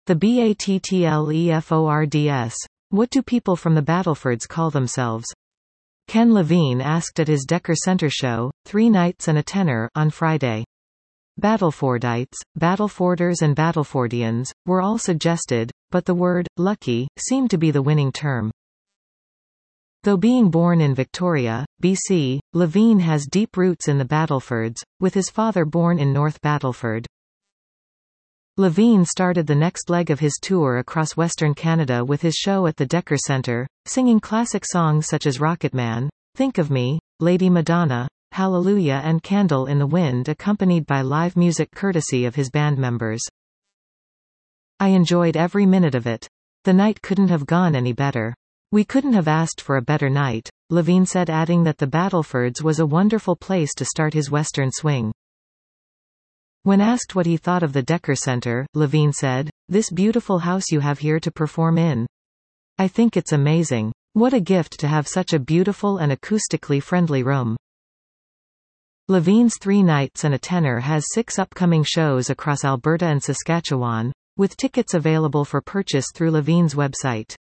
The BATTLEFORDS. What do people from the Battlefords call themselves? Ken Levine asked at his Decker Center show, 3 Nights and a Tenor, on Friday. Battlefordites, Battleforders and Battlefordians, were all suggested, but the word, lucky, seemed to be the winning term. Though being born in Victoria, BC, Levine has deep roots in the Battlefords, with his father born in North Battleford. Levine started the next leg of his tour across Western Canada with his show at the Decker Center, singing classic songs such as Rocketman, Think of Me, Lady Madonna, Hallelujah and Candle in the Wind, accompanied by live music courtesy of his band members. I enjoyed every minute of it. The night couldn't have gone any better. We couldn't have asked for a better night, Levine said, adding that the Battlefords was a wonderful place to start his Western swing. When asked what he thought of the Decker Center, Levine said, "This beautiful house you have here to perform in. I think it's amazing. What a gift to have such a beautiful and acoustically friendly room." Levine's 3 Nights and a Tenor has 6 upcoming shows across Alberta and Saskatchewan, with tickets available for purchase through Levine's website.